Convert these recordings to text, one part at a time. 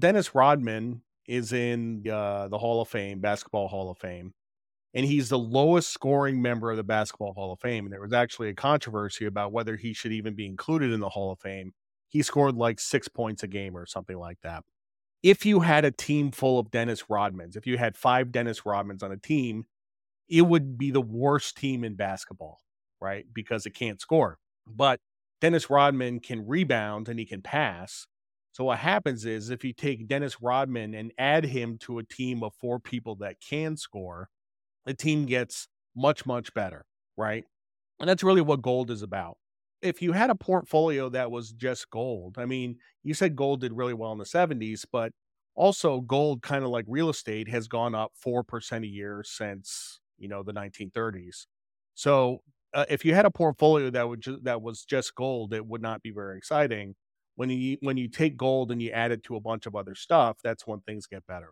Dennis Rodman is in the Hall of Fame, Basketball Hall of Fame, and he's the lowest scoring member of the Basketball Hall of Fame. And there was actually a controversy about whether he should even be included in the Hall of Fame. He scored like 6 points a game or something like that. If you had a team full of Dennis Rodmans, if you had 5 Dennis Rodmans on a team, it would be the worst team in basketball, right? Because it can't score. But Dennis Rodman can rebound and he can pass. So what happens is if you take Dennis Rodman and add him to a team of 4 people that can score, the team gets much, much better, right? And that's really what gold is about. If you had a portfolio that was just gold, I mean, you said gold did really well in the 70s, but also gold, kind of like real estate, has gone up 4% a year since, the 1930s. So if you had a portfolio that was just gold, it would not be very exciting. When you take gold and you add it to a bunch of other stuff, that's when things get better.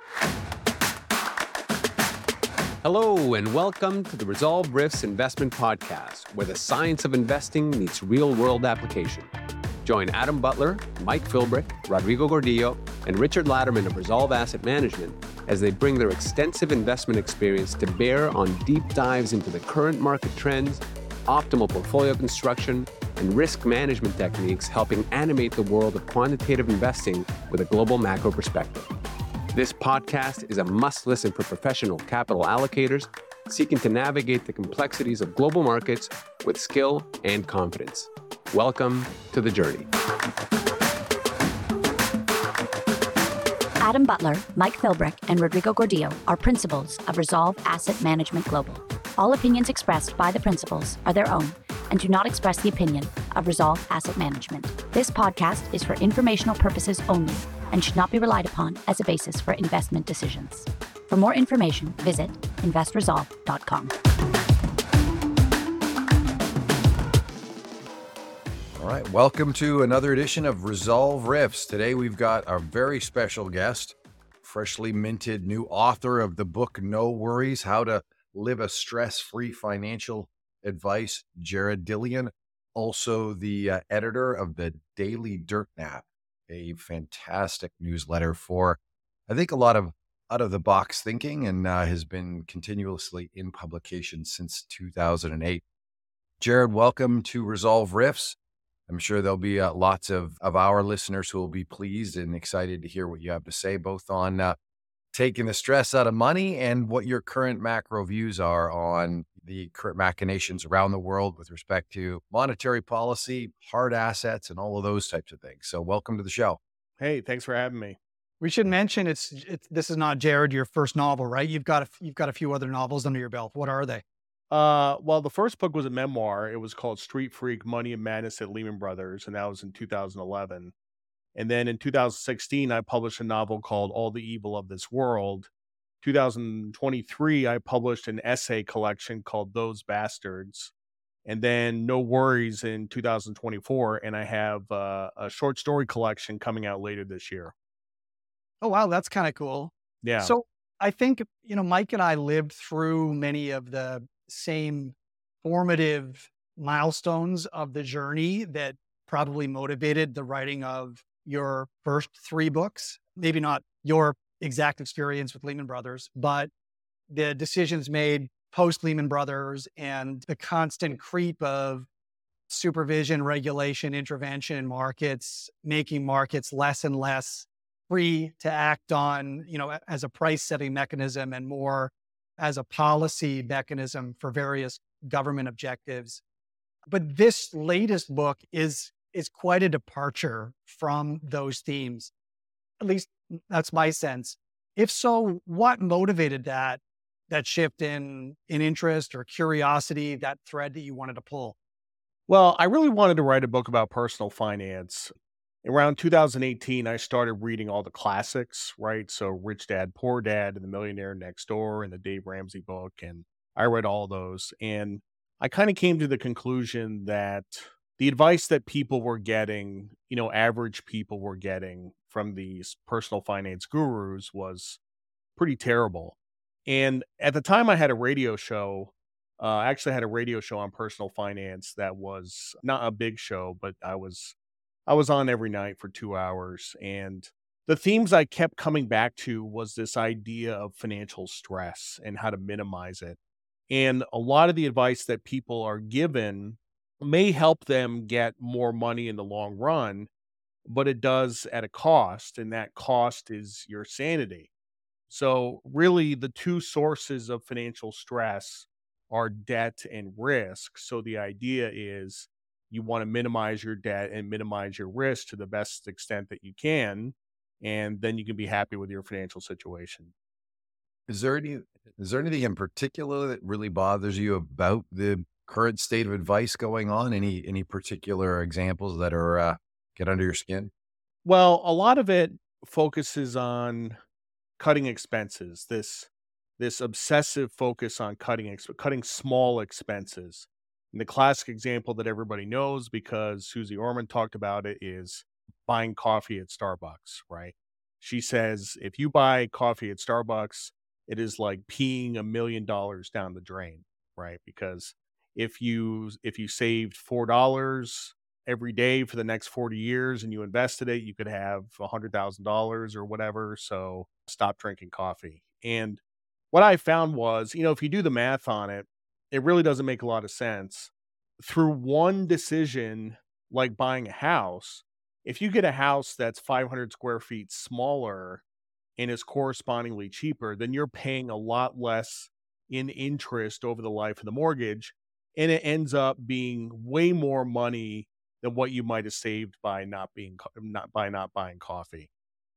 Hello, and welcome to the Resolve Riffs Investment Podcast, where the science of investing meets real-world application. Join Adam Butler, Mike Philbrick, Rodrigo Gordillo, and Richard Latterman of Resolve Asset Management as they bring their extensive investment experience to bear on deep dives into the current market trends, optimal portfolio construction, and risk management techniques helping animate the world of quantitative investing with a global macro perspective. This podcast is a must-listen for professional capital allocators seeking to navigate the complexities of global markets with skill and confidence. Welcome to the journey. Adam Butler, Mike Philbrick, and Rodrigo Gordillo are principals of Resolve Asset Management Global. All opinions expressed by the principals are their own and do not express the opinion of Resolve Asset Management. This podcast is for informational purposes only and should not be relied upon as a basis for investment decisions. For more information, visit investresolve.com. All right, welcome to another edition of Resolve Riffs. Today we've got our very special guest, freshly minted new author of the book No Worries, How to Live a Stress-Free Financial Advice, Jared Dillian, also the editor of the Daily Dirt Nap, a fantastic newsletter for, I think, a lot of out-of-the-box thinking, and has been continuously in publication since 2008. Jared, welcome to Resolve Riffs. I'm sure there'll be lots of our listeners who will be pleased and excited to hear what you have to say, both on taking the stress out of money and what your current macro views are on the current machinations around the world with respect to monetary policy, hard assets, and all of those types of things. So welcome to the show. Hey, thanks for having me. We should mention this is not, Jared, your first novel, right? You've got a few other novels under your belt. What are they? Well, the first book was a memoir. It was called Street Freak: Money and Madness at Lehman Brothers, and that was in 2011. And then in 2016, I published a novel called All the Evil of This World. 2023, I published an essay collection called Those Bastards. And then No Worries in 2024, and I have a short story collection coming out later this year. Oh, wow, that's kind of cool. Yeah. So I think, Mike and I lived through many of the same formative milestones of the journey that probably motivated the writing of your first 3 books. Maybe not your exact experience with Lehman Brothers, but the decisions made post Lehman Brothers and the constant creep of supervision, regulation, intervention in markets, making markets less and less free to act on, as a price setting mechanism and more as a policy mechanism for various government objectives. But this latest book is quite a departure from those themes. At least that's my sense. If so, what motivated that shift in interest or curiosity, that thread that you wanted to pull? Well, I really wanted to write a book about personal finance. Around 2018, I started reading all the classics, right? So Rich Dad, Poor Dad, and The Millionaire Next Door, and the Dave Ramsey book. And I read all those. And I kind of came to the conclusion that the advice that people were getting, average people were getting from these personal finance gurus was pretty terrible. And at the time I had a radio show, I actually had a radio show on personal finance that was not a big show, but I was on every night for 2 hours. And the themes I kept coming back to was this idea of financial stress and how to minimize it. And a lot of the advice that people are given may help them get more money in the long run, but it does at a cost, and that cost is your sanity. So, really, the two sources of financial stress are debt and risk. So, the idea is you want to minimize your debt and minimize your risk to the best extent that you can. And then you can be happy with your financial situation. Is there any is there anything in particular that really bothers you about the current state of advice going on? Any particular examples that are get under your skin? Well, a lot of it focuses on cutting expenses. This obsessive focus on cutting small expenses. And the classic example that everybody knows because Susie Orman talked about it is buying coffee at Starbucks, right? She says if you buy coffee at Starbucks, it is like peeing $1 million down the drain, right? Because if you saved $4 every day for the next 40 years and you invested it, you could have $100,000 or whatever. So stop drinking coffee. And what I found was, if you do the math on it, it really doesn't make a lot of sense. Through one decision, like buying a house, if you get a house that's 500 square feet smaller and is correspondingly cheaper, then you're paying a lot less in interest over the life of the mortgage. And it ends up being way more money than what you might have saved by not buying coffee.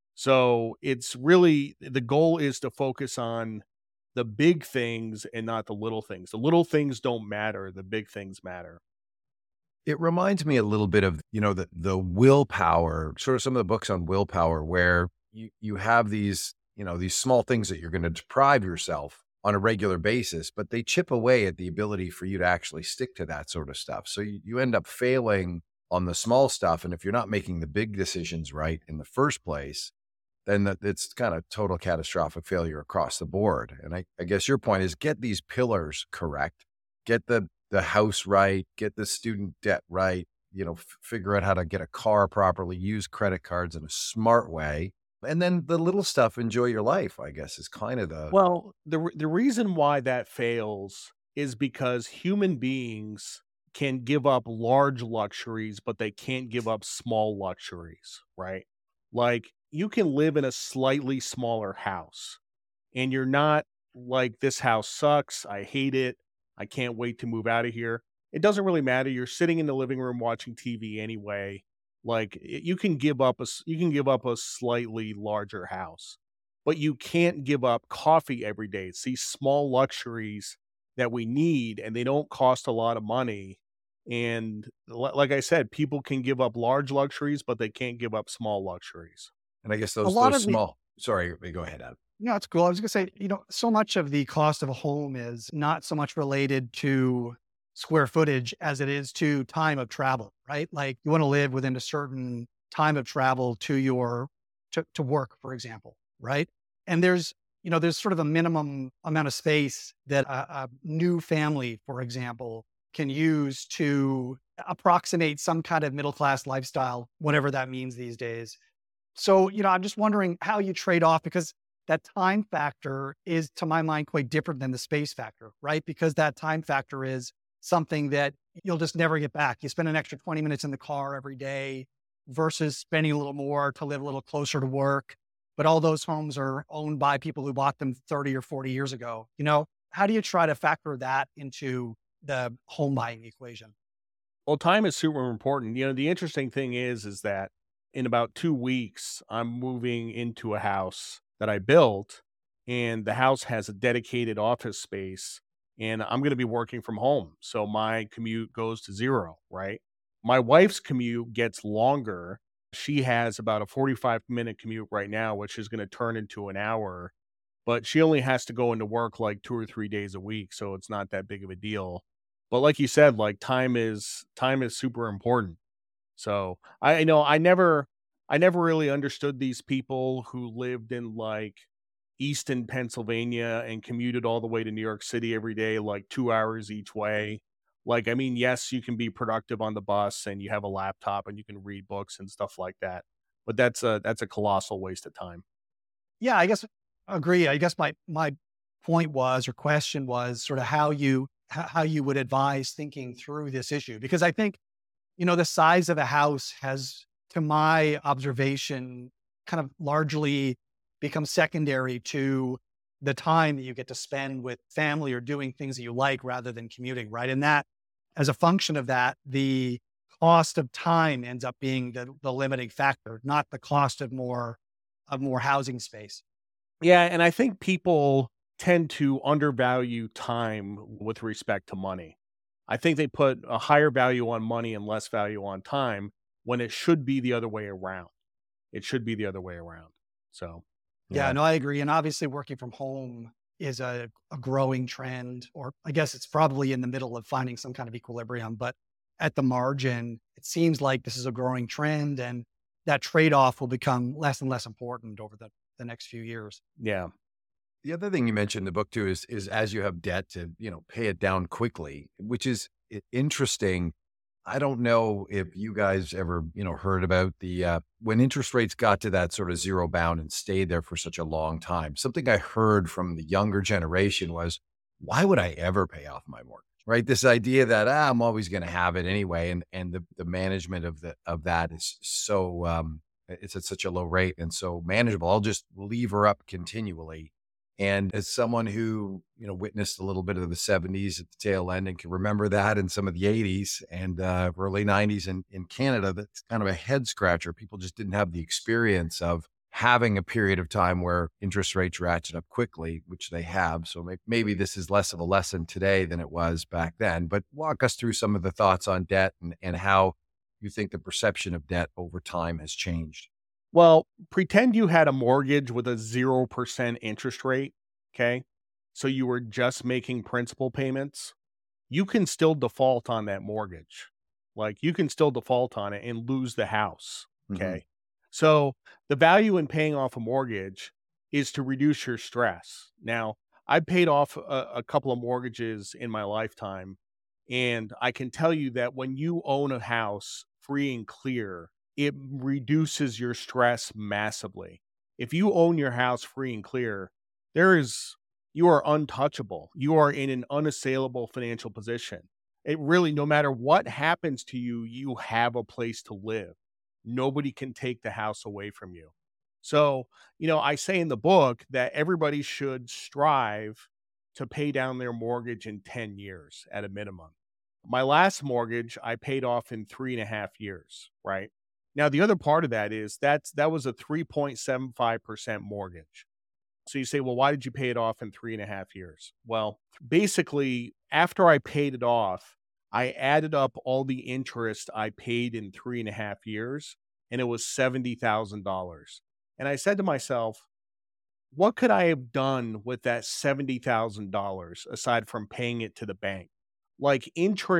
So it's really the goal is to focus on the big things and not the little things. The little things don't matter, the big things matter. It reminds me a little bit of, the willpower, sort of some of the books on willpower where you have these, these small things that you're going to deprive yourself on a regular basis, but they chip away at the ability for you to actually stick to that sort of stuff. So you end up failing on the small stuff. And if you're not making the big decisions right in the first place, then it's kind of total catastrophic failure across the board. And I guess your point is get these pillars correct, get the house right, get the student debt right, figure out how to get a car properly, use credit cards in a smart way. And then the little stuff, enjoy your life, I guess, is kind of Well, the reason why that fails is because human beings can give up large luxuries, but they can't give up small luxuries, right? Like you can live in a slightly smaller house and you're not like, this house sucks. I hate it. I can't wait to move out of here. It doesn't really matter. You're sitting in the living room watching TV anyway. Like you can give up you can give up a slightly larger house, but you can't give up coffee every day. It's these small luxuries that we need, and they don't cost a lot of money. And like I said, people can give up large luxuries, but they can't give up small luxuries. and I guess A those lot those of the, small. Sorry, go ahead, Adam. no, it's cool. I was going to say, so much of the cost of a home is not so much related to square footage as it is to time of travel, right? Like you want to live within a certain time of travel to work, for example, right? And there's sort of a minimum amount of space that a new family, for example, can use to approximate some kind of middle-class lifestyle, whatever that means these days. So, I'm just wondering how you trade off because that time factor is, to my mind, quite different than the space factor, right? Because that time factor is something that you'll just never get back. You spend an extra 20 minutes in the car every day versus spending a little more to live a little closer to work. But all those homes are owned by people who bought them 30 or 40 years ago. How do you try to factor that into the home buying equation? Well, time is super important. The interesting thing is that in about 2 weeks, I'm moving into a house that I built, and the house has a dedicated office space, and I'm going to be working from home. So my commute goes to zero, right? My wife's commute gets longer. She has about a 45-minute commute right now, which is going to turn into an hour, but she only has to go into work like 2 or 3 days a week. So it's not that big of a deal. But like you said, like time is super important. So I know I never really understood these people who lived in like Easton, Pennsylvania and commuted all the way to New York City every day, like 2 hours each way. Like, I mean, yes, you can be productive on the bus and you have a laptop and you can read books and stuff like that. but that's a colossal waste of time. Yeah, I guess agree. I guess my point was or question was sort of how you would advise thinking through this issue because I think the size of a house has, to my observation, kind of largely become secondary to the time that you get to spend with family or doing things that you like rather than commuting, right? And that, as a function of that, the cost of time ends up being the limiting factor, not the cost of more housing space. Yeah, and I think people tend to undervalue time with respect to money. I think they put a higher value on money and less value on time when it should be the other way around. It should be the other way around. So, Yeah, Yeah. no, I agree. And obviously working from home is a growing trend, or I guess it's probably in the middle of finding some kind of equilibrium, but at the margin, it seems like this is a growing trend and that trade-off will become less and less important over the next few years. yeah. The other thing you mentioned in the book too is as you have debt to, pay it down quickly, which is interesting. I don't know if you guys ever, heard about the when interest rates got to that sort of zero bound and stayed there for such a long time. Something I heard from the younger generation was, why would I ever pay off my mortgage? Right? This idea that I'm always going to have it anyway, and the management of that is so it's at such a low rate and so manageable. I'll just lever up continually. And as someone who, witnessed a little bit of the 70s at the tail end and can remember that in some of the 80s and early 90s in Canada, that's kind of a head scratcher. People just didn't have the experience of having a period of time where interest rates ratchet up quickly, which they have. So maybe this is less of a lesson today than it was back then. But walk us through some of the thoughts on debt and how you think the perception of debt over time has changed. Well, pretend you had a mortgage with a 0% interest rate. Okay. So you were just making principal payments. You can still default on that mortgage. Like you can still default on it and lose the house. Okay. So the value in paying off a mortgage is to reduce your stress. Now, I paid off a couple of mortgages in my lifetime. And I can tell you that when you own a house free and clear, it reduces your stress massively. If you own your house free and clear, you are untouchable. You are in an unassailable financial position. It really, no matter what happens to you, you have a place to live. Nobody can take the house away from you. So, I say in the book that everybody should strive to pay down their mortgage in 10 years at a minimum. My last mortgage, I paid off in 3.5 years, right? Now, the other part of that is that was a 3.75% mortgage. So you say, well, why did you pay it off in 3.5 years? Well, basically, after I paid it off, I added up all the interest I paid in 3.5 years, and it was $70,000. And I said to myself, what could I have done with that $70,000 aside from paying it to the bank? Like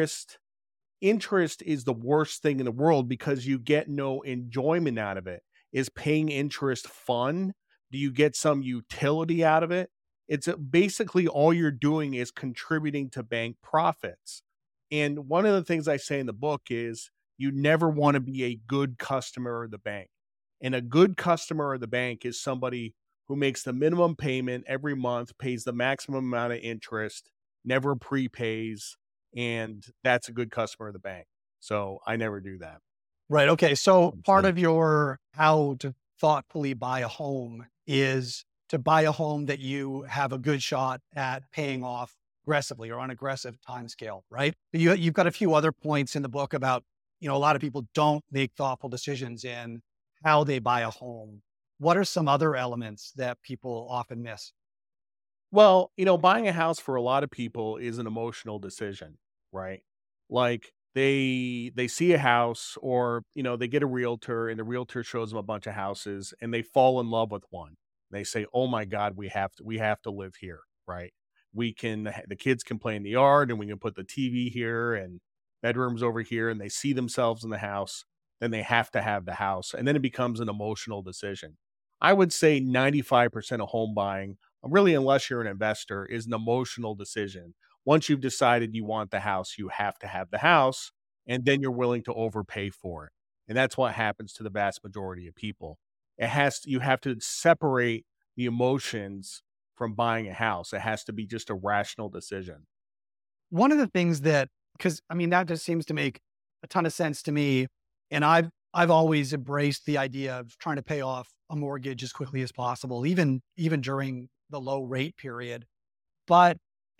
interest is the worst thing in the world because you get no enjoyment out of it. Is paying interest fun? Do you get some utility out of it? It's basically all you're doing is contributing to bank profits. And one of the things I say in the book is you never want to be a good customer of the bank. And a good customer of the bank is somebody who makes the minimum payment every month, pays the maximum amount of interest, never prepays, and that's a good customer of the bank. So I never do that. Right. Okay. So part of your how to thoughtfully buy a home is to buy a home that you have a good shot at paying off aggressively or on an aggressive timescale, right? You've got a few other points in the book about, a lot of people don't make thoughtful decisions in how they buy a home. What are some other elements that people often miss? Well, buying a house for a lot of people is an emotional decision, right? Like they see a house or, they get a realtor and the realtor shows them a bunch of houses and they fall in love with one. They say, "Oh my God, we have to live here," right? The kids can play in the yard and we can put the TV here and bedrooms over here and they see themselves in the house. Then they have to have the house. And then it becomes an emotional decision. I would say 95% of home buying, really, unless you're an investor, is an emotional decision. Once you've decided you want the house, you have to have the house, and then you're willing to overpay for it. And that's what happens to the vast majority of people. You have to separate the emotions from buying a house. It has to be just a rational decision. One of the things that, because I mean, that just seems to make a ton of sense to me. And I've always embraced the idea of trying to pay off a mortgage as quickly as possible, even during the low rate period. But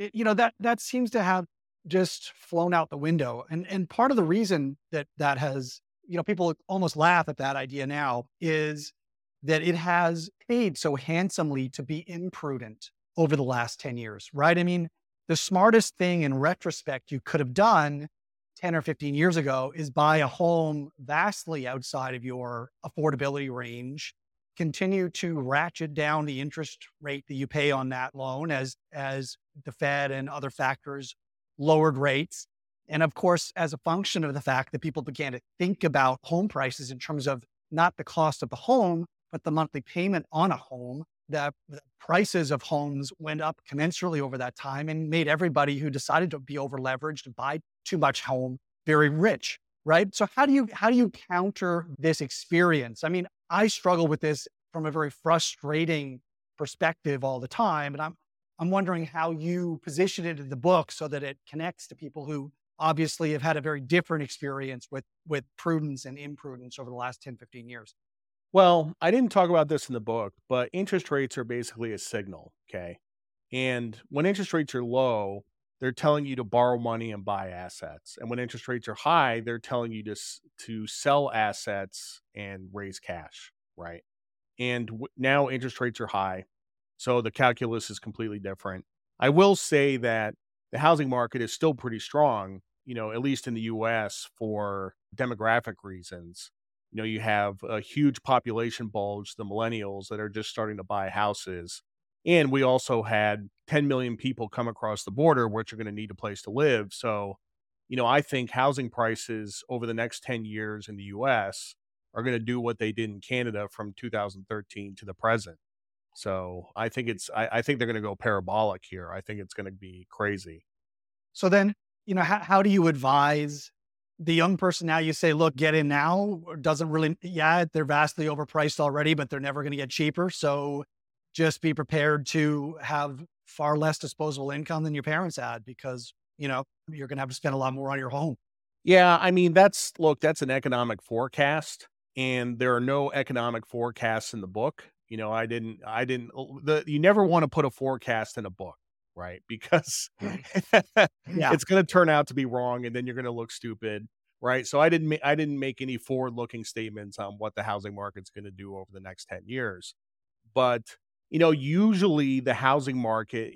that seems to have just flown out the window. And part of the reason that has, people almost laugh at that idea now is that it has paid so handsomely to be imprudent over the last 10 years, right? I mean, the smartest thing in retrospect you could have done 10 or 15 years ago is buy a home vastly outside of your affordability range, continue to ratchet down the interest rate that you pay on that loan as the Fed and other factors lowered rates. And of course, as a function of the fact that people began to think about home prices in terms of not the cost of the home, but the monthly payment on a home, the prices of homes went up commensurately over that time and made everybody who decided to be over leveraged and buy too much home very rich, right? So how do you counter this experience? I mean, I struggle with this from a very frustrating perspective all the time. And I'm wondering how you position it in the book so that it connects to people who obviously have had a very different experience with prudence and imprudence over the last 10, 15 years. Well, I didn't talk about this in the book, but interest rates are basically a signal. Okay. And when interest rates are low, they're telling you to borrow money and buy assets. And when interest rates are high, they're telling you to sell assets and raise cash. Right. And now interest rates are high. So the calculus is completely different. I will say that the housing market is still pretty strong, at least in the US for demographic reasons. You have a huge population bulge, the millennials that are just starting to buy houses. And we also had 10 million people come across the border, which are going to need a place to live. So, I think housing prices over the next 10 years in the US are going to do what they did in Canada from 2013 to the present. So I think I think they're going to go parabolic here. I think it's going to be crazy. So then, how do you advise the young person now? You say, look, get in now, or doesn't really, they're vastly overpriced already, but they're never going to get cheaper. So just be prepared to have far less disposable income than your parents had because, you're going to have to spend a lot more on your home. Yeah. I mean, that's an economic forecast and there are no economic forecasts in the book. You never want to put a forecast in a book, right? Because it's going to turn out to be wrong and then you're going to look stupid. Right. So I didn't make any forward looking statements on what the housing market's going to do over the next 10 years. But, usually the housing market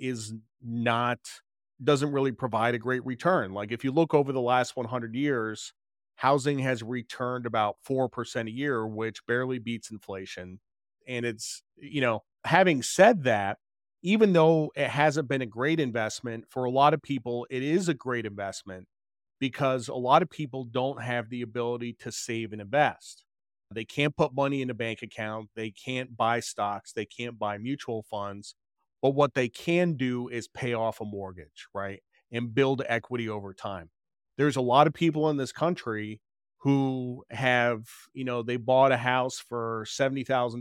doesn't really provide a great return. Like if you look over the last 100 years, housing has returned about 4% a year, which barely beats inflation. And it's, having said that, even though it hasn't been a great investment, for a lot of people, it is a great investment because a lot of people don't have the ability to save and invest. They can't put money in a bank account. They can't buy stocks. They can't buy mutual funds. But what they can do is pay off a mortgage, right? And build equity over time. There's a lot of people in this country who have, they bought a house for $70,000 in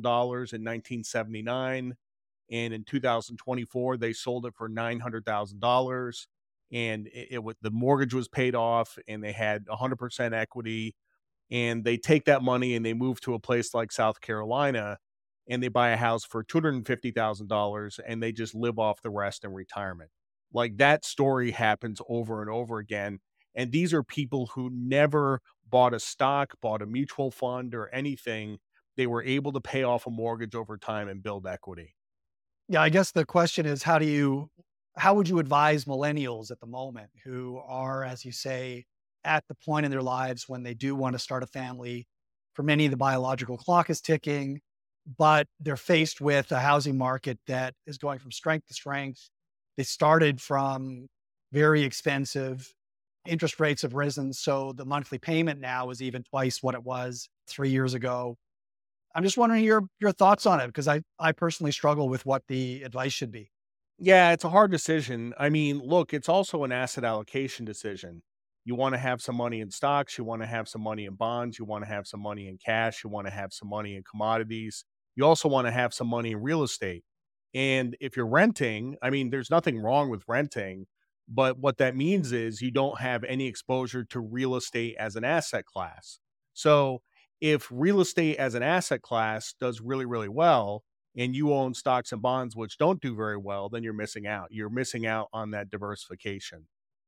1979. And in 2024, they sold it for $900,000. And the mortgage was paid off and they had 100% equity. And they take that money and they move to a place like South Carolina and they buy a house for $250,000 and they just live off the rest in retirement. Like that story happens over and over again. And these are people who never bought a stock, bought a mutual fund or anything. They were able to pay off a mortgage over time and build equity. Yeah, I guess the question is, how would you advise millennials at the moment who are, as you say, at the point in their lives when they do want to start a family? For many, the biological clock is ticking, but they're faced with a housing market that is going from strength to strength. They started from very expensive. Interest rates have risen, so the monthly payment now is even twice what it was 3 years ago. I'm just wondering your thoughts on it because I personally struggle with what the advice should be. Yeah, it's a hard decision. I mean, look, it's also an asset allocation decision. You want to have some money in stocks. You want to have some money in bonds. You want to have some money in cash. You want to have some money in commodities. You also want to have some money in real estate. And if you're renting, I mean, there's nothing wrong with renting, but what that means is you don't have any exposure to real estate as an asset class. So if real estate as an asset class does really, really well, and you own stocks and bonds which don't do very well, then you're missing out. You're missing out on that diversification.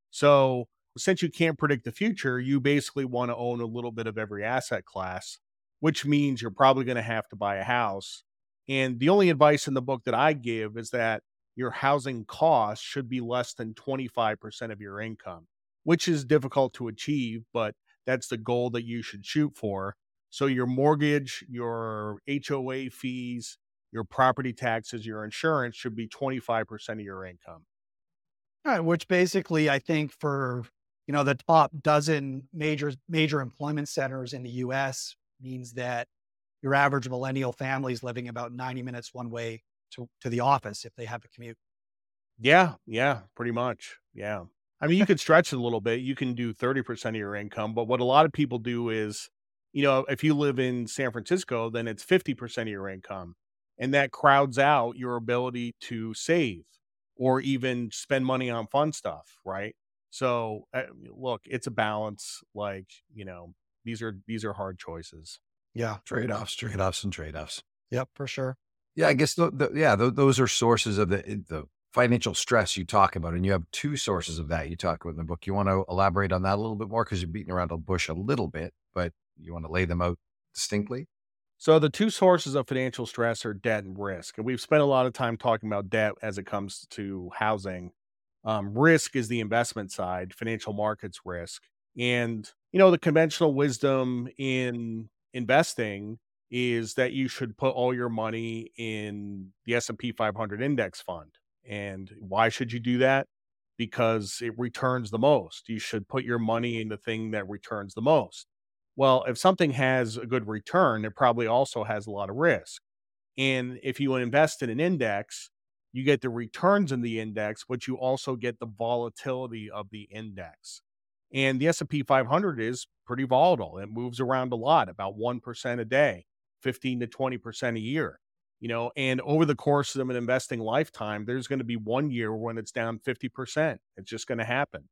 So since you can't predict the future, you basically want to own a little bit of every asset class, which means you're probably going to have to buy a house. And the only advice in the book that I give is that your housing costs should be less than 25% of your income, which is difficult to achieve, but that's the goal that you should shoot for. So your mortgage, your HOA fees, your property taxes, your insurance should be 25% of your income. All right, which basically I think for, the top dozen major employment centers in the US means that your average millennial family is living about 90 minutes one way to the office if they have a commute. Yeah, pretty much. Yeah. I mean, you could stretch it a little bit. You can do 30% of your income, but what a lot of people do is, if you live in San Francisco, then it's 50% of your income. And that crowds out your ability to save or even spend money on fun stuff, right? So, look, it's a balance. Like, these are hard choices. Yeah. Trade-offs and trade-offs. Yep, for sure. Yeah, I guess those are sources of the financial stress you talk about, and you have two sources of that you talk about in the book. You want to elaborate on that a little bit more because you're beating around the bush a little bit, but you want to lay them out distinctly? So the two sources of financial stress are debt and risk. And we've spent a lot of time talking about debt as it comes to housing. Risk is the investment side, financial markets risk. And, the conventional wisdom in investing is that you should put all your money in the S&P 500 index fund. And why should you do that? Because it returns the most. You should put your money in the thing that returns the most. Well, if something has a good return, it probably also has a lot of risk. And if you invest in an index, you get the returns in the index, but you also get the volatility of the index. And the S&P 500 is pretty volatile. It moves around a lot, about 1% a day, 15 to 20% a year. And over the course of an investing lifetime, there's going to be 1 year when it's down 50%. It's just going to happen.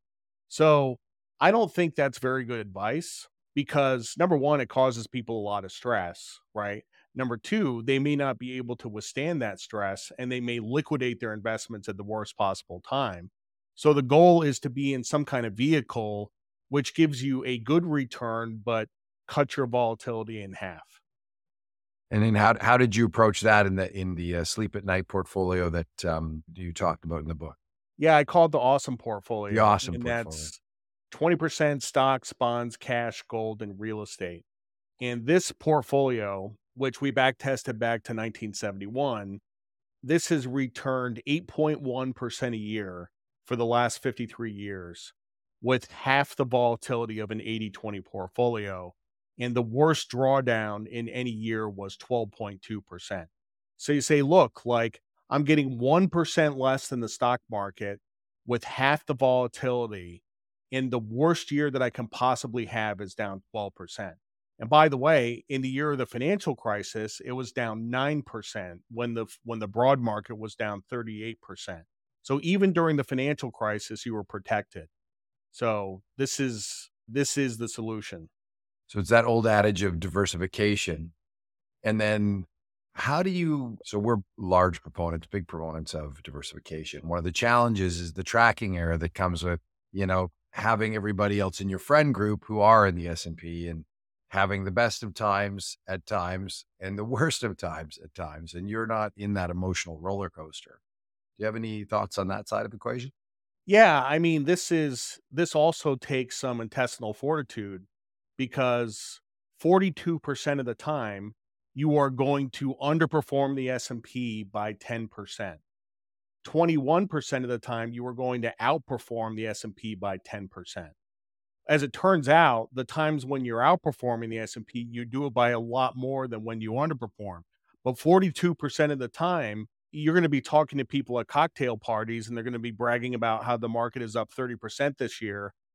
So I don't think that's very good advice because number one, it causes people a lot of stress, right? Number two, they may not be able to withstand that stress and they may liquidate their investments at the worst possible time. So the goal is to be in some kind of vehicle which gives you a good return, but cut your volatility in half. And then how did you approach that in the Sleep at Night portfolio that you talked about in the book? Yeah, I call it the awesome portfolio. The awesome and portfolio. That's 20% stocks, bonds, cash, gold, and real estate. And this portfolio, which we back tested back to 1971, this has returned 8.1% a year for the last 53 years with half the volatility of an 80-20 portfolio. And the worst drawdown in any year was 12.2%. So you say, look, like I'm getting 1% less than the stock market with half the volatility. And the worst year that I can possibly have is down 12%. And by the way, in the year of the financial crisis, it was down 9% when the broad market was down 38%. So even during the financial crisis, you were protected. So this is the solution. So it's that old adage of diversification. And then so we're big proponents of diversification. One of the challenges is the tracking error that comes with, having everybody else in your friend group who are in the S&P and having the best of times at times and the worst of times at times. And you're not in that emotional roller coaster. Do you have any thoughts on that side of the equation? Yeah, I mean, this also takes some intestinal fortitude because 42% of the time you are going to underperform the S&P by 10%. 21% of the time you are going to outperform the S&P by 10%. As it turns out, the times when you're outperforming the S&P, you do it by a lot more than when you underperform. But 42% of the time, you're going to be talking to people at cocktail parties and they're going to be bragging about how the market is up 30% this year.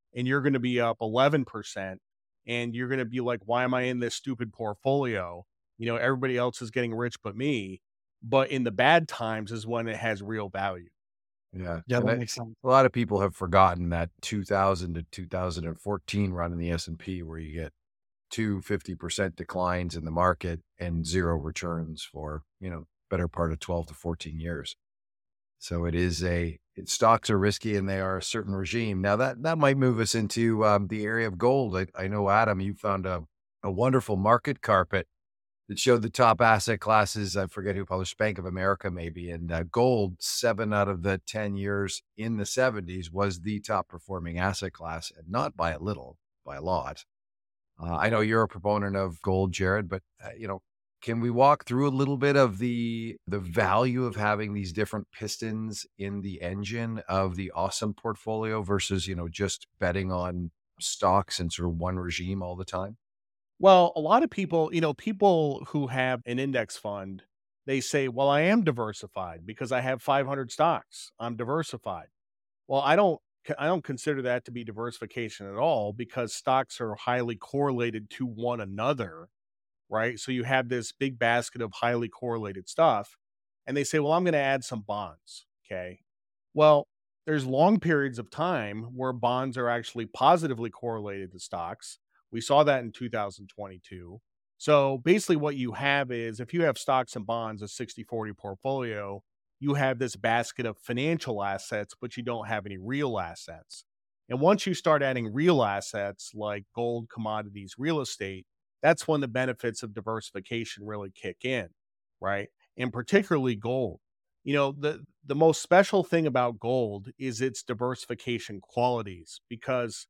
and you're going to be up 11%. And you're going to be like, why am I in this stupid portfolio? Everybody else is getting rich but me. But in the bad times is when it has real value. Yeah. Yeah, And that makes sense. a lot of people have forgotten that 2000 to 2014 run in the S&P where you get 50% declines in the market and zero returns for, better part of 12 to 14 years. So stocks are risky and they are a certain regime. Now that might move us into the area of gold. I know, Adam, you found a wonderful market carpet that showed the top asset classes. I forget who published, Bank of America maybe, and gold 7 out of the 10 years in the 70s was the top performing asset class, and not by a little, by a lot. I know you're a proponent of gold, Jared, but can we walk through a little bit of the value of having these different pistons in the engine of the awesome portfolio versus, just betting on stocks and sort of one regime all the time? Well, a lot of people, people who have an index fund, they say, well, I am diversified because I have 500 stocks. I'm diversified. Well, I don't consider that to be diversification at all because stocks are highly correlated to one another, right? So you have this big basket of highly correlated stuff, and they say, well, I'm going to add some bonds. Okay. Well, there's long periods of time where bonds are actually positively correlated to stocks. We saw that in 2022. So basically, what you have is if you have stocks and bonds, a 60-40 portfolio, you have this basket of financial assets, but you don't have any real assets. And once you start adding real assets like gold, commodities, real estate, that's when the benefits of diversification really kick in, right? And particularly gold. The most special thing about gold is its diversification qualities because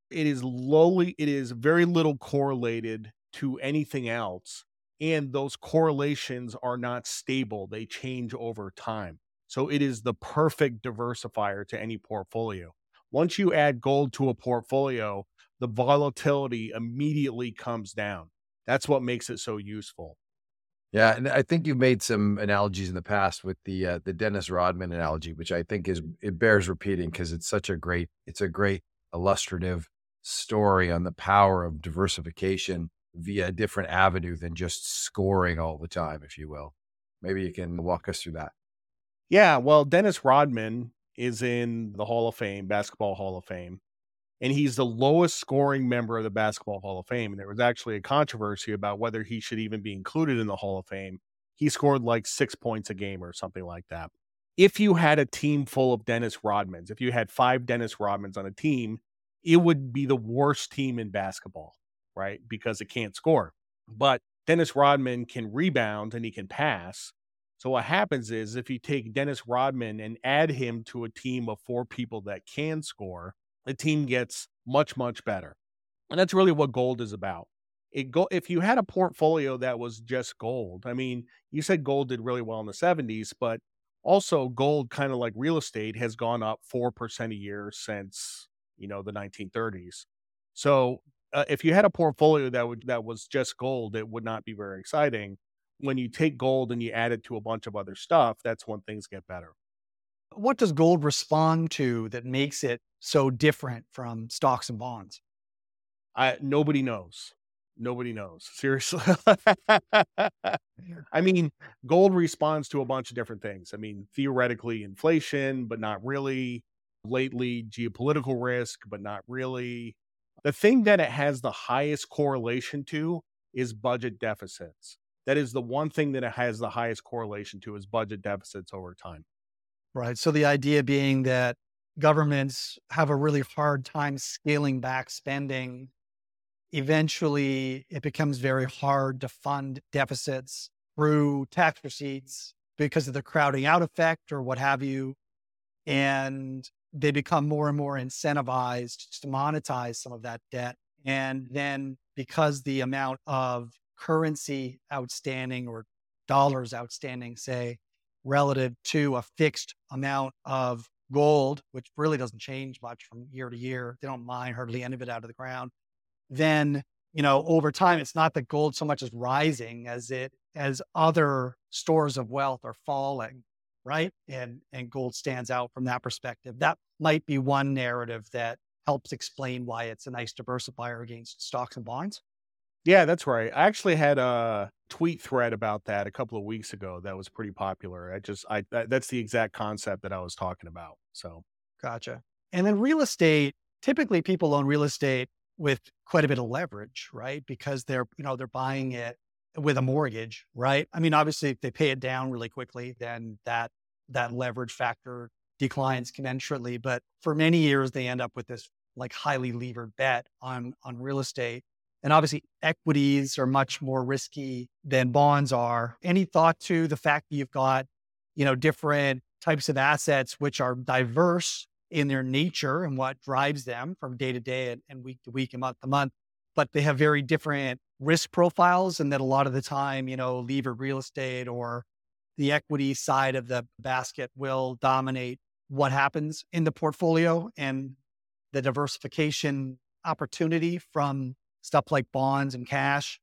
it is very little correlated to anything else. And those correlations are not stable. They change over time. So it is the perfect diversifier to any portfolio. Once you add gold to a portfolio, the volatility immediately comes down. That's what makes it so useful. Yeah, and I think you've made some analogies in the past with the Dennis Rodman analogy, which I think it bears repeating because it's a great illustrative story on the power of diversification via a different avenue than just scoring all the time, if you will. Maybe you can walk us through that. Yeah, well, Dennis Rodman is in the Hall of Fame, Basketball Hall of Fame, and he's the lowest scoring member of the Basketball Hall of Fame. And there was actually a controversy about whether he should even be included in the Hall of Fame. He scored like 6 points a game or something like that. If you had a team full of Dennis Rodmans, if you had 5 Dennis Rodmans on a team, it would be the worst team in basketball, right? Because it can't score. But Dennis Rodman can rebound and he can pass. So what happens is if you take Dennis Rodman and add him to a team of 4 people that can score, the team gets much, much better. And that's really what gold is about. If you had a portfolio that was just gold, I mean, you said gold did really well in the 70s, but also gold, kind of like real estate, has gone up 4% a year since, the 1930s. So if you had a portfolio that was just gold, it would not be very exciting. When you take gold and you add it to a bunch of other stuff, that's when things get better. What does gold respond to that makes it so different from stocks and bonds? Nobody knows. Nobody knows. Seriously. I mean, gold responds to a bunch of different things. I mean, theoretically, inflation, but not really. Lately, geopolitical risk, but not really. The thing that it has the highest correlation to is budget deficits. That is the one thing that it has the highest correlation to is budget deficits over time. Right. So the idea being that governments have a really hard time scaling back spending. Eventually, it becomes very hard to fund deficits through tax receipts because of the crowding out effect or what have you. And they become more and more incentivized to monetize some of that debt. And then because the amount of currency outstanding or dollars outstanding, say, relative to a fixed amount of gold, which really doesn't change much from year to year, they don't mine hardly any of it out of the ground, then, over time, it's not that gold so much is rising as other stores of wealth are falling, right? And gold stands out from that perspective. That might be one narrative that helps explain why it's a nice diversifier against stocks and bonds. Yeah, that's right. I actually had a tweet thread about that a couple of weeks ago that was pretty popular. That's the exact concept that I was talking about. So, Gotcha. And then real estate, typically people own real estate with quite a bit of leverage, right? Because they're buying it with a mortgage, right? I mean, obviously if they pay it down really quickly, then that leverage factor declines commensurately. But for many years, they end up with this like highly levered bet on real estate. And obviously equities are much more risky than bonds are. Any thought to the fact that you've got, different types of assets which are diverse in their nature and what drives them from day to day and week to week and month to month, but they have very different risk profiles, and that a lot of the time, levered real estate or the equity side of the basket will dominate what happens in the portfolio, and the diversification opportunity from stuff like bonds and cash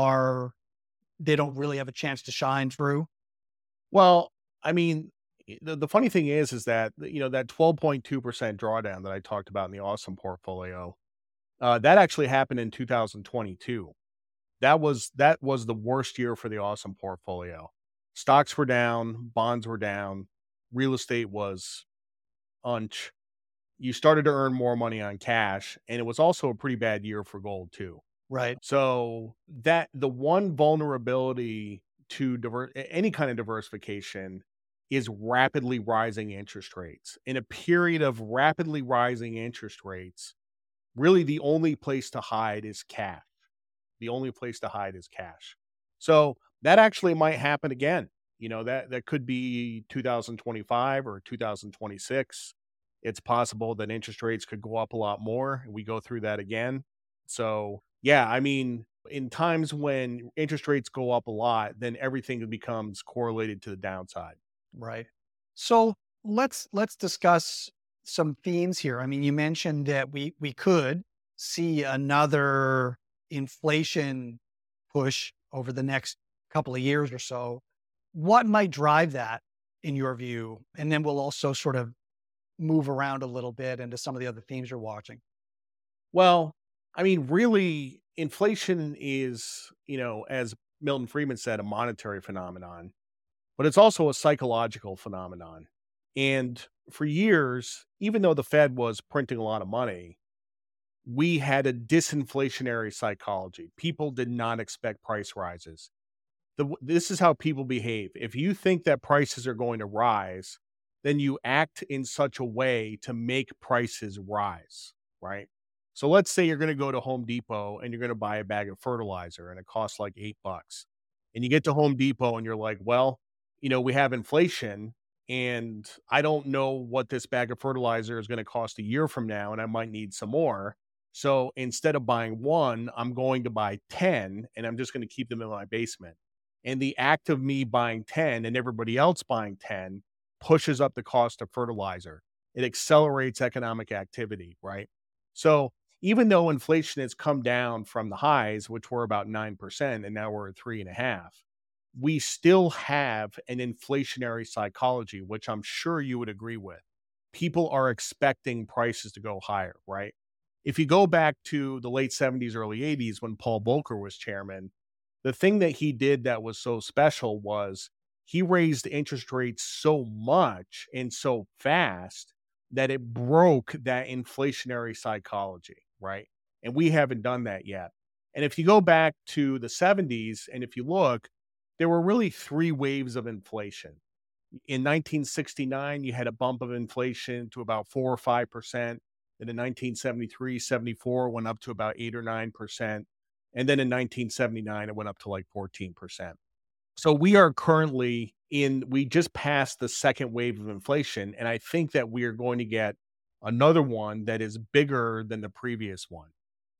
they don't really have a chance to shine through. well, I mean, the funny thing is that, that 12.2% drawdown that I talked about in the Awesome portfolio, that actually happened in 2022. That was the worst year for the Awesome portfolio. Stocks were down, bonds were down, real estate was unch. You started to earn more money on cash, and it was also a pretty bad year for gold too. Right. So that the one vulnerability to any kind of diversification is rapidly rising interest rates. In a period of rapidly rising interest rates, really the only place to hide is cash. The only place to hide is cash. So that actually might happen again. That could be 2025 or 2026. It's possible that interest rates could go up a lot more. We go through that again. So, yeah, I mean, in times when interest rates go up a lot, then everything becomes correlated to the downside. Right. So let's discuss some themes here. I mean, you mentioned that we could see another inflation push over the next couple of years or so. What might drive that in your view? And then we'll also sort of move around a little bit into some of the other themes you're watching. Well, I mean, really, inflation is, as Milton Friedman said, a monetary phenomenon, but it's also a psychological phenomenon. And for years, even though the Fed was printing a lot of money, we had a disinflationary psychology. People did not expect price rises. This is how people behave. If you think that prices are going to rise, then you act in such a way to make prices rise, right? So let's say you're going to go to Home Depot and you're going to buy a bag of fertilizer and it costs like $8. And you get to Home Depot and you're like, well, we have inflation and I don't know what this bag of fertilizer is going to cost a year from now, and I might need some more. So instead of buying one, I'm going to buy 10 and I'm just going to keep them in my basement. And the act of me buying 10 and everybody else buying 10 pushes up the cost of fertilizer. It accelerates economic activity, right? So even though inflation has come down from the highs, which were about 9%, and now we're at 3.5%, we still have an inflationary psychology, which I'm sure you would agree with. People are expecting prices to go higher, right? If you go back to the late 70s, early 80s, when Paul Volcker was chairman, the thing that he did that was so special was he raised interest rates so much and so fast that it broke that inflationary psychology, right? And we haven't done that yet. And if you go back to the 70s and if you look, there were really three waves of inflation. In 1969, you had a bump of inflation to about 4 or 5%. Then in 1973, 74 went up to about 8 or 9%. And then in 1979, it went up to like 14%. So we are currently we just passed the second wave of inflation. And I think that we are going to get another one that is bigger than the previous one.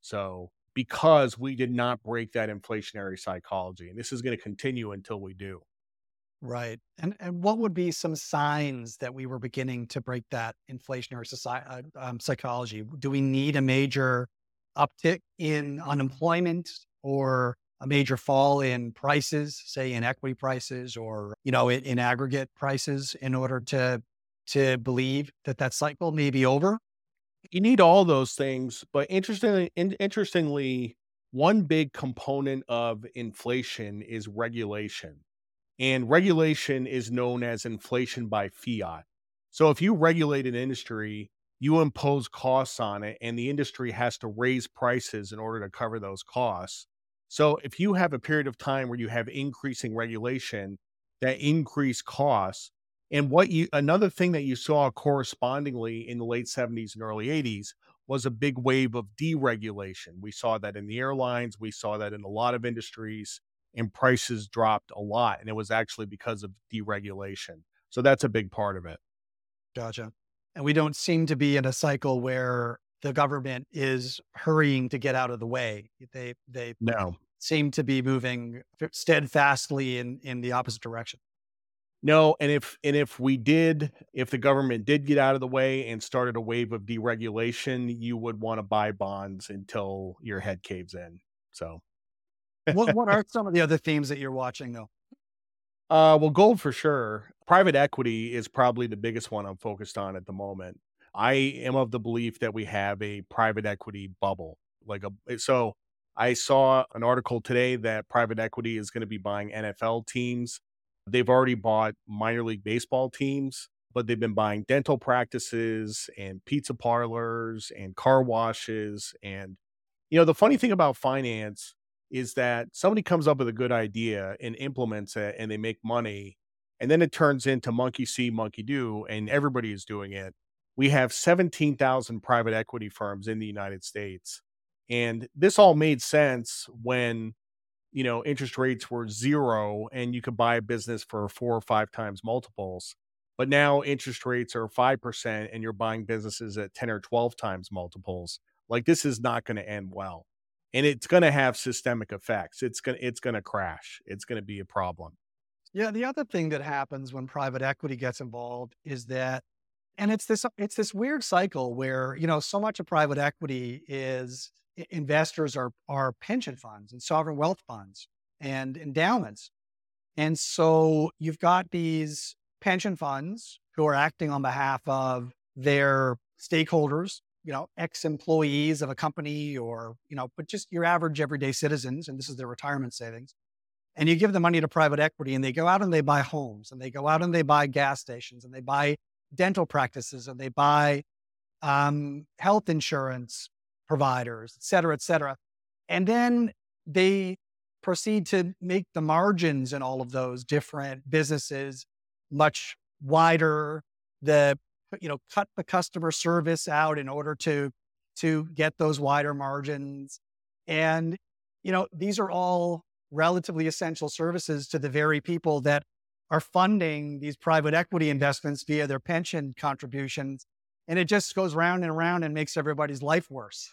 So because we did not break that inflationary psychology, and this is going to continue until we do. Right. And what would be some signs that we were beginning to break that inflationary psychology? Do we need a major uptick in unemployment or a major fall in prices, say in equity prices or, in aggregate prices in order to believe that cycle may be over? You need all those things, but interestingly, one big component of inflation is regulation. And regulation is known as inflation by fiat. So if you regulate an industry, you impose costs on it, and the industry has to raise prices in order to cover those costs. So if you have a period of time where you have increasing regulation that increase costs, and another thing that you saw correspondingly in the late 70s and early 80s was a big wave of deregulation. We saw that in the airlines, we saw that in a lot of industries, and prices dropped a lot. And it was actually because of deregulation. So that's a big part of it. Gotcha. And we don't seem to be in a cycle where the government is hurrying to get out of the way. They No, seem to be moving steadfastly in the opposite direction. no. And if the government did get out of the way and started a wave of deregulation, you would want to buy bonds until your head caves in. So, What are some of the other themes that you're watching though? well, gold for sure. Private equity is probably the biggest one I'm focused on at the moment. I am of the belief that we have a private equity bubble. So I saw an article today that private equity is going to be buying NFL teams. They've already bought minor league baseball teams, but they've been buying dental practices and pizza parlors and car washes. And, the funny thing about finance is that somebody comes up with a good idea and implements it and they make money. And then it turns into monkey see, monkey do, and everybody is doing it. We have 17,000 private equity firms in the United States. And this all made sense when, interest rates were zero and you could buy a business for 4 or 5 times multiples. But now interest rates are 5% and you're buying businesses at 10 or 12 times multiples. Like this is not going to end well. And it's going to have systemic effects. It's going to crash. It's going to be a problem. Yeah, the other thing that happens when private equity gets involved is that, and it's this weird cycle where, so much of private equity is investors are pension funds and sovereign wealth funds and endowments. And so you've got these pension funds who are acting on behalf of their stakeholders, ex-employees of a company or, but just your average everyday citizens, and this is their retirement savings. And you give the money to private equity and they go out and they buy homes and they go out and they buy gas stations and they buy dental practices and they buy health insurance providers, et cetera, et cetera. And then they proceed to make the margins in all of those different businesses much wider, cut the customer service out in order to get those wider margins. And, these are all relatively essential services to the very people that are funding these private equity investments via their pension contributions. And it just goes round and around and makes everybody's life worse.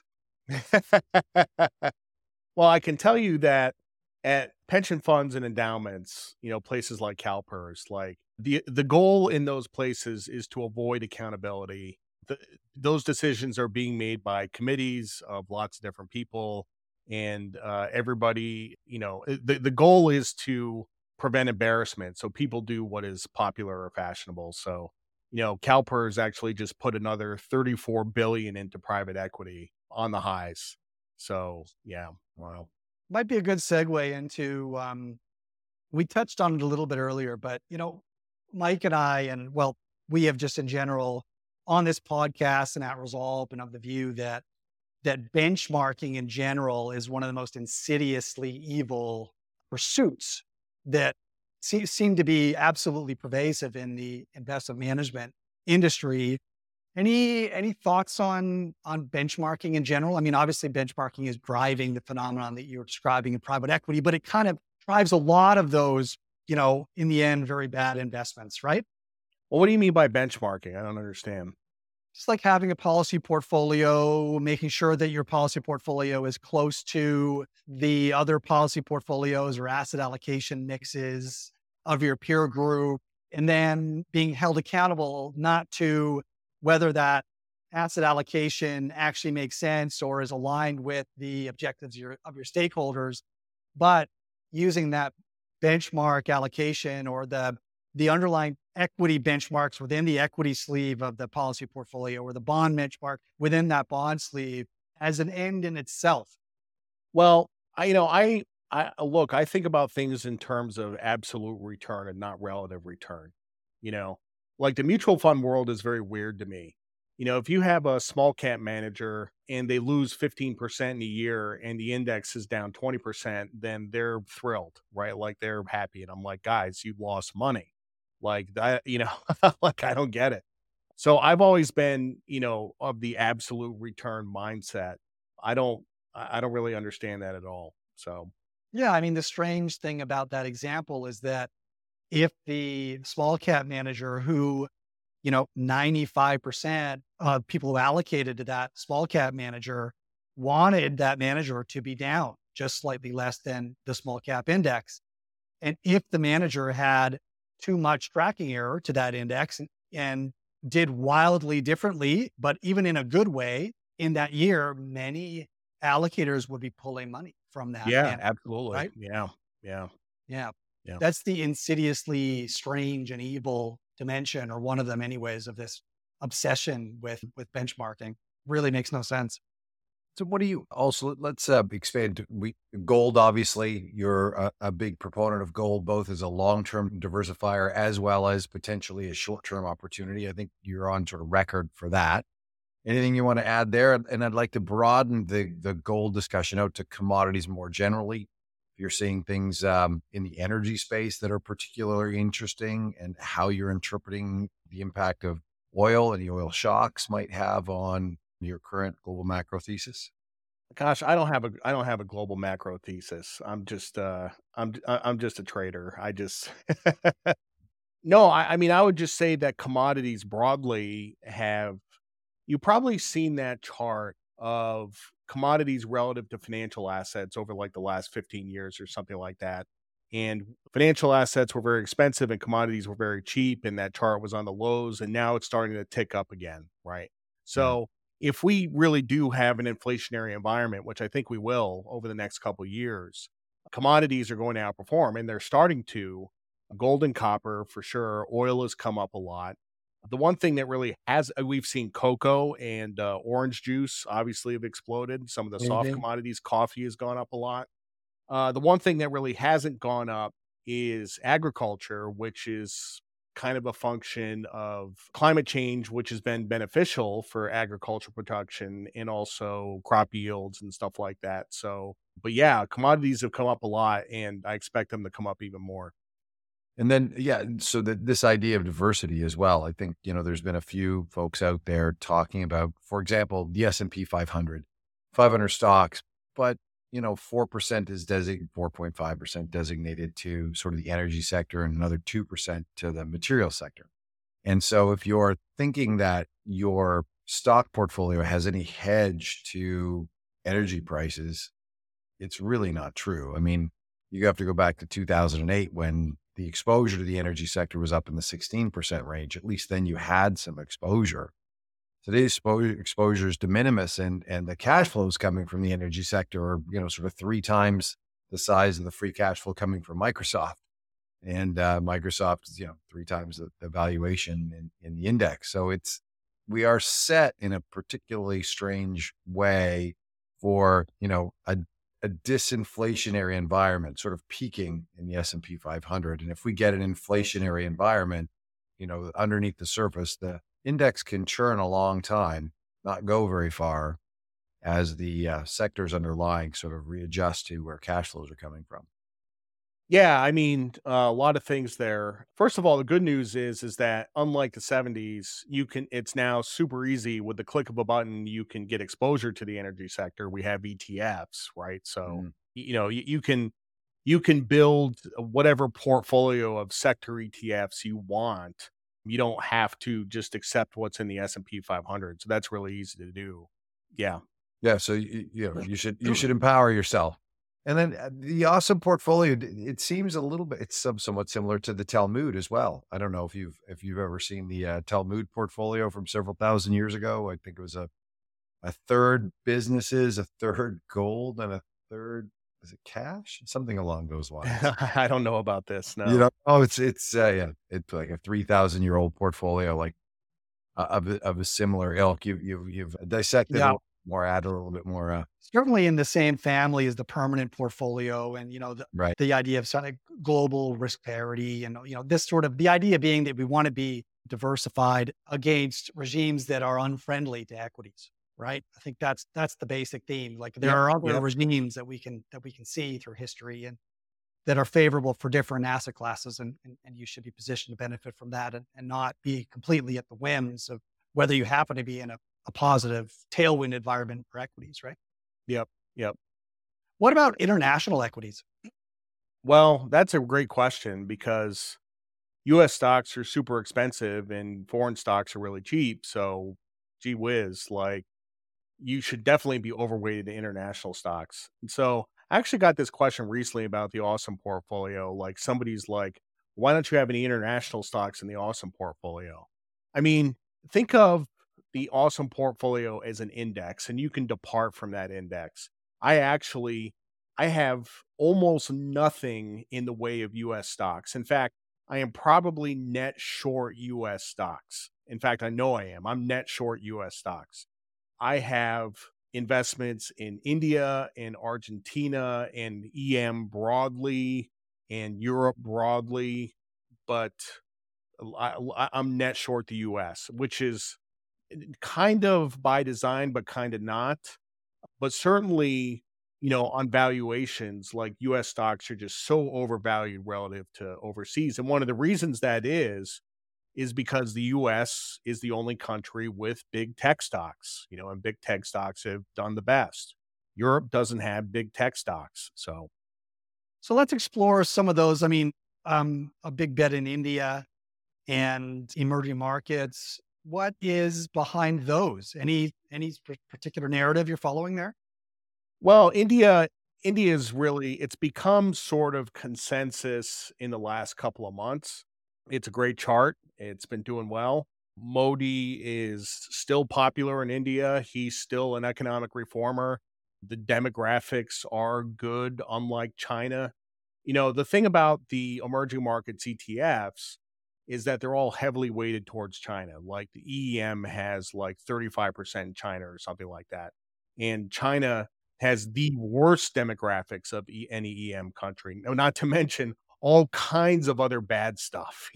Well, I can tell you that at pension funds and endowments, places like CalPERS, like the goal in those places is to avoid accountability. Those decisions are being made by committees of lots of different people, and everybody, the goal is to prevent embarrassment. So people do what is popular or fashionable. So, CalPERS actually just put another 34 billion into private equity on the highs. So yeah, wow. Might be a good segue into, we touched on it a little bit earlier, but, Mike and I, and well, we have just in general on this podcast and at Resolve and of the view that benchmarking in general is one of the most insidiously evil pursuits that seem to be absolutely pervasive in the investment management industry. Any thoughts on benchmarking in general? I mean, obviously benchmarking is driving the phenomenon that you're describing in private equity, but it kind of drives a lot of those, in the end, very bad investments, right? Well, what do you mean by benchmarking? I don't understand. Just like having a policy portfolio, making sure that your policy portfolio is close to the other policy portfolios or asset allocation mixes of your peer group, and then being held accountable not to whether that asset allocation actually makes sense or is aligned with the objectives of your stakeholders, but using that benchmark allocation or the the underlying equity benchmarks within the equity sleeve of the policy portfolio or the bond benchmark within that bond sleeve as an end in itself. Well, I look, I think about things in terms of absolute return and not relative return. You know, like the mutual fund world is very weird to me. If you have a small cap manager and they lose 15% in a year and the index is down 20%, then they're thrilled, right? Like they're happy. And I'm like, guys, you lost money. Like that, like I don't get it. So I've always been, of the absolute return mindset. I don't, I don't really understand that at all. So Yeah. I mean, the strange thing about that example is that if the small cap manager who, 95% of people who allocated to that small cap manager wanted that manager to be down just slightly less than the small cap index. And if the manager had too much tracking error to that index and did wildly differently, but even in a good way in that year, many allocators would be pulling money from that yeah, manager, absolutely. right? Yeah. Yeah. Yeah. Yeah. That's the insidiously strange and evil dimension, or one of them anyways, of this obsession with benchmarking. Really makes no sense. So what do you also, let's expand. Gold, obviously, you're a big proponent of gold, both as a long-term diversifier as well as potentially a short-term opportunity. I think you're on sort of record for that. Anything you want to add there? And I'd like to broaden the gold discussion out to commodities more generally. You're seeing things in the energy space that are particularly interesting, and how you're interpreting the impact of oil and the oil shocks might have on your current global macro thesis. Gosh, I don't have a global macro thesis. I'm just a trader. No, I mean, I would just say that commodities broadly have, you've probably seen that chart of commodities relative to financial assets over like the last 15 years or something like that. And financial assets were very expensive and commodities were very cheap. And that chart was on the lows, and now it's starting to tick up again. Right. Yeah. So if we really do have an inflationary environment, which I think we will over the next couple of years, commodities are going to outperform, and they're starting to. Gold and copper for sure. Oil has come up a lot. The one thing that really has, we've seen cocoa and orange juice obviously have exploded. Some of the soft Mhm. commodities, coffee has gone up a lot. The one thing that really hasn't gone up is agriculture, which is kind of a function of climate change, which has been beneficial for agriculture production and also crop yields and stuff like that. So, but yeah, commodities have come up a lot, and I expect them to come up even more. And then, yeah, so this idea of diversity as well. I think, there's been a few folks out there talking about, for example, the S&P 500, 500 stocks, but, 4% is 4.5% designated to sort of the energy sector, and another 2% to the material sector. And so if you're thinking that your stock portfolio has any hedge to energy prices, it's really not true. I mean, you have to go back to 2008 when the exposure to the energy sector was up in the 16% range. At least then you had some exposure. Today's exposure is de minimis, and the cash flows coming from the energy sector are, sort of 3 times the size of the free cash flow coming from Microsoft. And Microsoft is, 3 times the valuation in the index. So we are set in a particularly strange way for, a disinflationary environment, sort of peaking in the S&P 500. And if we get an inflationary environment, underneath the surface, the index can churn a long time, not go very far, as the sectors underlying sort of readjust to where cash flows are coming from. Yeah, I mean, a lot of things there. First of all, the good news is that unlike the 70s, it's now super easy with the click of a button, you can get exposure to the energy sector. We have ETFs, right? So, Mhm. you can build whatever portfolio of sector ETFs you want. You don't have to just accept what's in the S&P 500. So that's really easy to do. Yeah. Yeah, so you should empower yourself. And then the awesome portfolio, it seems a little bit, it's somewhat similar to the Talmud as well. I don't know if you've ever seen the Talmud portfolio from several thousand years ago. I think it was a third businesses, a third gold, and a third is it cash? Something along those lines. I don't know about this. No. You know, oh, it's yeah, it's like a 3,000-year-old portfolio, like of a similar ilk. You've dissected a Yeah. little more, add a little bit more. Certainly in the same family as the permanent portfolio, and Right. the idea of sort of global risk parity, and this sort of the idea being that we want to be diversified against regimes that are unfriendly to equities, right? I think that's the basic theme. Like there Yep, are other yep. regimes that we can see through history and that are favorable for different asset classes, and you should be positioned to benefit from that, and not be completely at the whims of whether you happen to be in a positive tailwind environment for equities, right? Yep. Yep. What about international equities? Well, that's a great question because US stocks are super expensive and foreign stocks are really cheap. So, gee whiz, like you should definitely be overweighted in international stocks. And so, I actually got this question recently about the Awesome portfolio. Like, somebody's like, why don't you have any international stocks in the Awesome portfolio? I mean, think of the Awesome portfolio as an index and you can depart from that index. I actually I have almost nothing in the way of US stocks. In fact, I am probably net short US stocks. In fact, I know I am. I'm net short US stocks. I have investments in India and Argentina and EM broadly and Europe broadly, but I'm net short the US, which is kind of by design, but kind of not. But certainly, on valuations, like US stocks are just so overvalued relative to overseas. And one of the reasons that is because the US is the only country with big tech stocks, and big tech stocks have done the best. Europe doesn't have big tech stocks. So, So let's explore some of those. I mean, a big bet in India and emerging markets. What is behind those? Any particular narrative you're following there? well, India's really it's become sort of consensus in the last couple of months. It's a great chart. It's been doing well. Modi is still popular in India. He's still an economic reformer. The demographics are good, unlike China. The thing about the emerging markets ETFs is that they're all heavily weighted towards China. Like the EM has like 35% China or something like that. And China has the worst demographics of any EM country. No, not to mention all kinds of other bad stuff,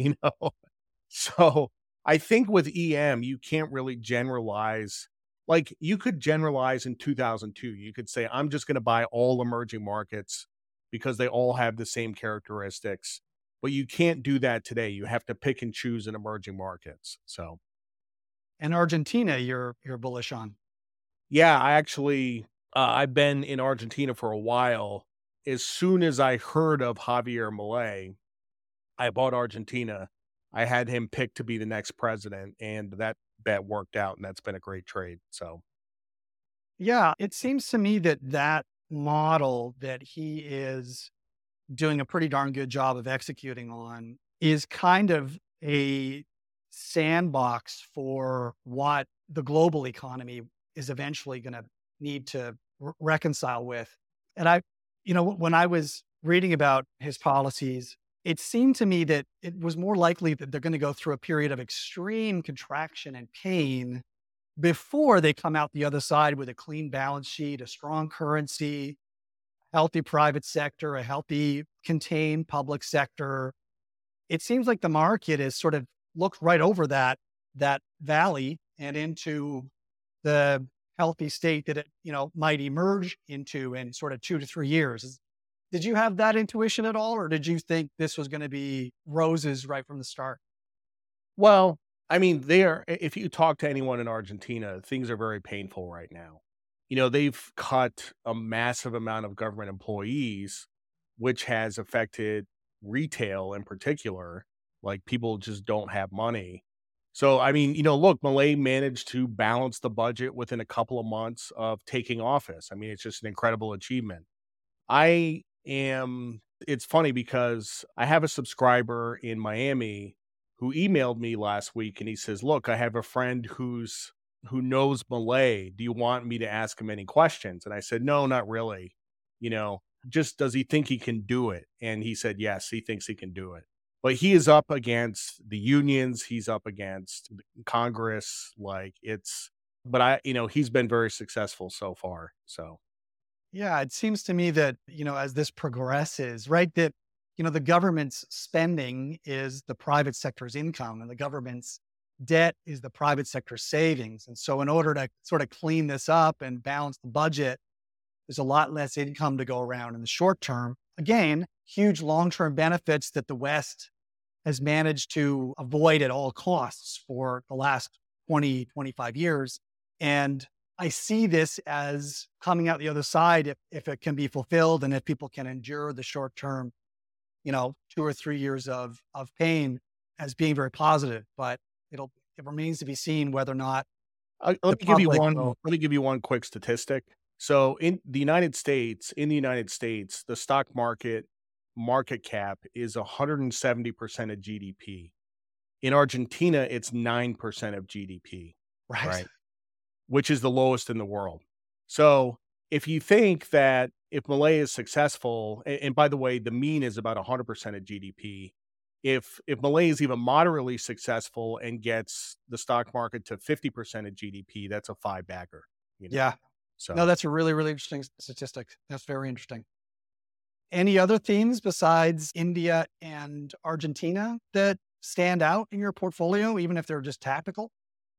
So I think with EM, you can't really generalize. Like you could generalize in 2002. You could say, I'm just going to buy all emerging markets because they all have the same characteristics. But you can't do that today. You have to pick and choose in emerging markets. So, And Argentina, you're bullish on. yeah, I've been in Argentina for a while. As soon as I heard of Javier Milei, I bought Argentina. I had him picked to be the next president, and that bet worked out, and that's been a great trade. So, Yeah, it seems to me that model that he is doing a pretty darn good job of executing on is kind of a sandbox for what the global economy is eventually going to need to reconcile with. And when I was reading about his policies, it seemed to me that it was more likely that they're going to go through a period of extreme contraction and pain before they come out the other side with a clean balance sheet, a strong currency, healthy private sector, a healthy contained public sector. It seems like the market has sort of looked right over that valley and into the healthy state that it might emerge into in sort of 2 to 3 years. Did you have that intuition at all, or did you think this was going to be roses right from the start? well, I mean, if you talk to anyone in Argentina, things are very painful right now. They've cut a massive amount of government employees, which has affected retail in particular. Like people just don't have money. So, I mean, look, Malay managed to balance the budget within a couple of months of taking office. I mean, it's just an incredible achievement. It's funny because I have a subscriber in Miami who emailed me last week and he says, look, I have a friend who knows Malay. Do you want me to ask him any questions? And I said, no, not really. Just does he think he can do it? And he said, yes, he thinks he can do it. But he is up against the unions. He's up against Congress. He's been very successful so far. So, Yeah, it seems to me that, as this progresses, right, that, the government's spending is the private sector's income and the government's debt is the private sector's savings. And so in order to sort of clean this up and balance the budget, there's a lot less income to go around in the short term. Again, huge long-term benefits that the West has managed to avoid at all costs for the last 20, 25 years. And I see this as coming out the other side if it can be fulfilled and if people can endure the short term, 2 or 3 years of pain as being very positive. But it remains to be seen whether or not let me give you one quick statistic. So in the United States, the stock market cap is 170% of GDP. In Argentina, it's 9% of GDP. Right. Which is the lowest in the world. So if you think that if Malay is successful, and by the way, the mean is about 100% of GDP. If Malay is even moderately successful and gets the stock market to 50% of GDP, that's a 5-bagger. Yeah. So no, that's a really, really interesting statistic. That's very interesting. Any other themes besides India and Argentina that stand out in your portfolio, even if they're just tactical?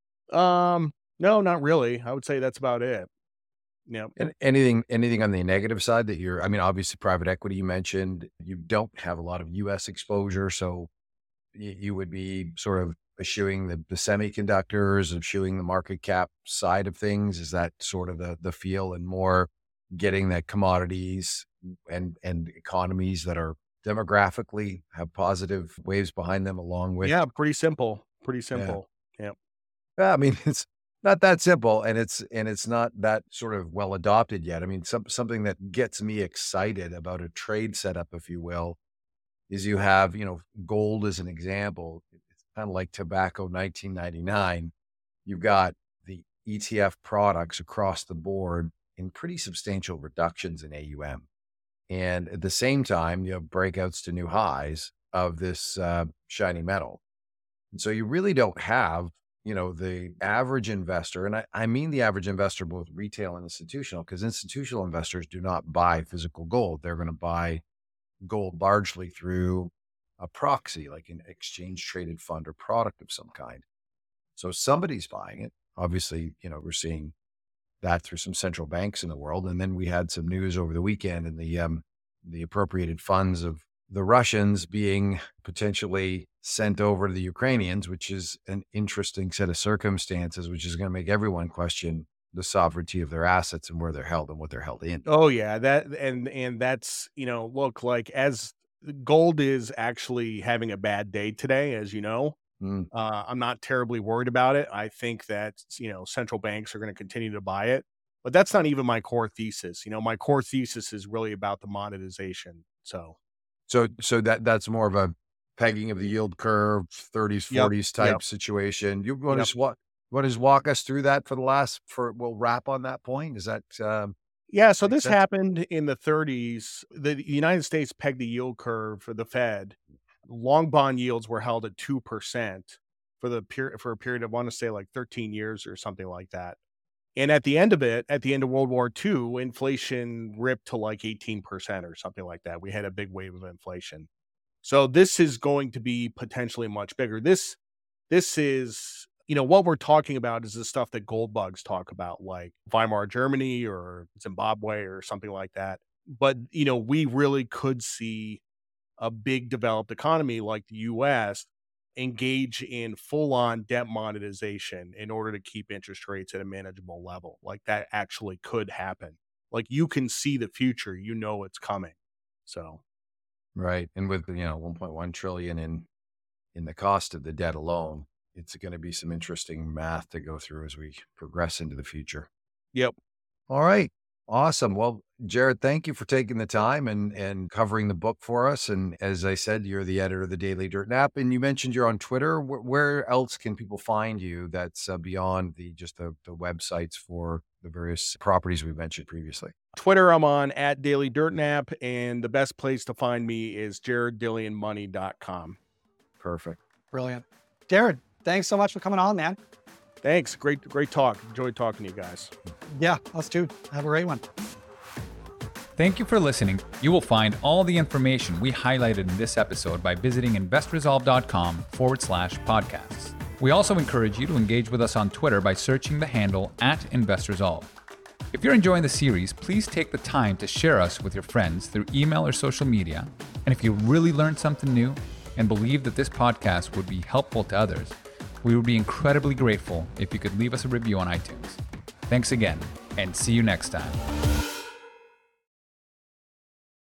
No, not really. I would say that's about it. Yeah. And anything on the negative side that obviously private equity you mentioned, you don't have a lot of US exposure. So you would be sort of eschewing the semiconductors, eschewing the market cap side of things. Is that sort of the feel, and more getting that commodities and economies that are demographically have positive waves behind them along with? Yeah, pretty simple. Yeah. It's not that simple, and it's not that sort of well adopted yet. Something that gets me excited about a trade setup, if you will, is you have, gold as an example. It's kind of like tobacco 1999. You've got the ETF products across the board in pretty substantial reductions in AUM. And at the same time, you have breakouts to new highs of this shiny metal. And so you really don't have, the average investor, and I mean the average investor, both retail and institutional, because institutional investors do not buy physical gold. They're going to buy gold largely through a proxy, like an exchange traded fund or product of some kind. So somebody's buying it. Obviously, we're seeing that through some central banks in the world. And then we had some news over the weekend in the appropriated funds of the Russians being potentially sent over to the Ukrainians, which is an interesting set of circumstances, which is going to make everyone question the sovereignty of their assets and where they're held and what they're held in. Oh yeah, and that's, look, like, as gold is actually having a bad day today, as you know. I'm not terribly worried about it. I think that, central banks are going to continue to buy it, but that's not even my core thesis. My core thesis is really about the monetization. So that's more of a pegging of the yield curve, 30s, 40s type situation. You want to walk us through that we'll wrap on that point. Is that, yeah. So this happened in the 30s. The United States pegged the yield curve for the Fed. Long bond yields were held at 2% for a period of, I want to say, like 13 years or something like that. And at the end of World War II, inflation ripped to like 18% or something like that. We had a big wave of inflation. So this is going to be potentially much bigger. This is, what we're talking about is the stuff that gold bugs talk about, like Weimar Germany or Zimbabwe or something like that. But, we really could see a big developed economy like the US engage in full-on debt monetization in order to keep interest rates at a manageable level. Like, that actually could happen. Like, you can see the future, it's coming. So, right. And with, 1.1 trillion in the cost of the debt alone, it's going to be some interesting math to go through as we progress into the future. Yep. All right. Awesome. Well, Jared, thank you for taking the time and covering the book for us. And as I said, you're the editor of the Daily Dirt Nap, and you mentioned you're on Twitter. Where else can people find you that's beyond the websites for the various properties we mentioned previously? Twitter, I'm on @DailyDirtNap, and the best place to find me is jareddillionmoney.com. Perfect. Brilliant. Darren, thanks so much for coming on, man. Thanks. Great talk. Enjoyed talking to you guys. Yeah, us too. Have a great one. Thank you for listening. You will find all the information we highlighted in this episode by visiting investresolve.com/podcasts. We also encourage you to engage with us on Twitter by searching the handle @InvestResolve. If you're enjoying the series, please take the time to share us with your friends through email or social media. And if you really learned something new and believe that this podcast would be helpful to others, we would be incredibly grateful if you could leave us a review on iTunes. Thanks again, and see you next time.